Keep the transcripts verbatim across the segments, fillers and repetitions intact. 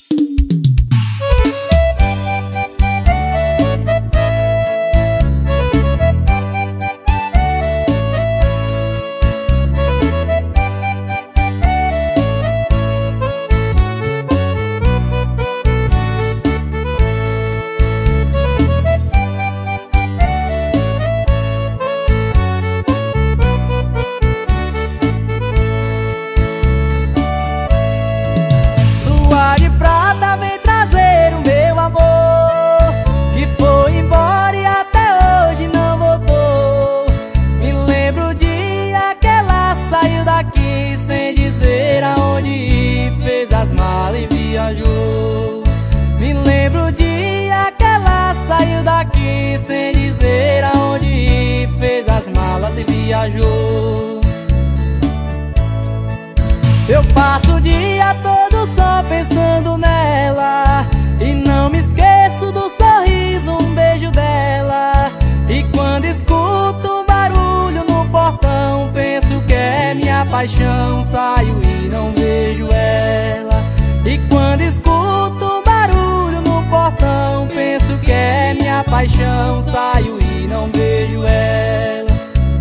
Me lembro o dia que ela saiu daqui sem dizer aonde ir, fez as malas e viajou. Eu passo o dia todo só pensando nela e não me esqueço do sorriso, um beijo dela. E quando escuto um barulho no portão, penso que é minha paixão, saio e não vejo ela. E quando escuto um barulho no portão, penso que é minha paixão, saio e não vejo ela.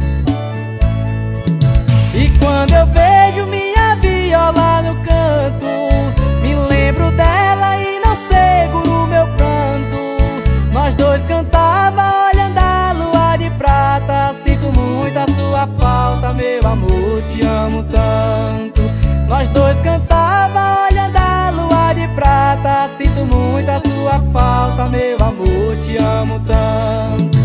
E quando eu vejo minha viola no canto, me lembro dela e não seguro meu pranto. Nós dois cantava olhando a lua de prata, sinto muito a sua falta, meu amor, te amo tanto. Nós dois cantava olhando a lua de prata, sinto muito a sua falta, meu amor, te amo tanto.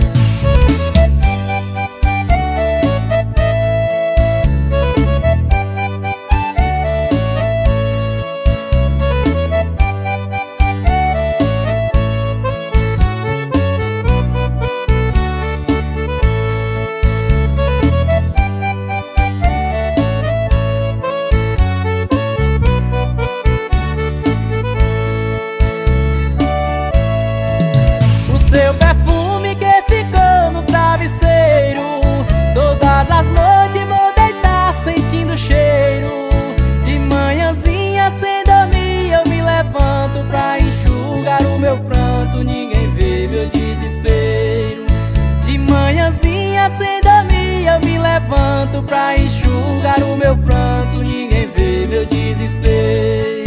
Seu perfume que ficou no travesseiro, todas as noites vou deitar sentindo o cheiro. De manhãzinha sem dormir eu me levanto pra enxugar o meu pranto, ninguém vê meu desespero. De manhãzinha sem dormir eu me levanto pra enxugar o meu pranto, ninguém vê meu desespero.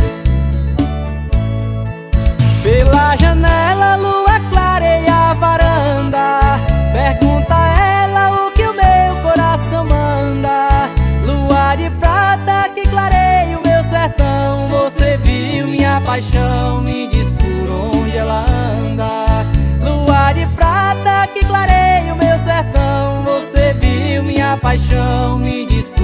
Pela janela a lua clareia a varanda, pergunta a ela o que o meu coração manda. Lua de prata que clareia o meu sertão, você viu minha paixão, me diz por onde ela anda. Lua de prata que clareia o meu sertão, você viu minha paixão, me diz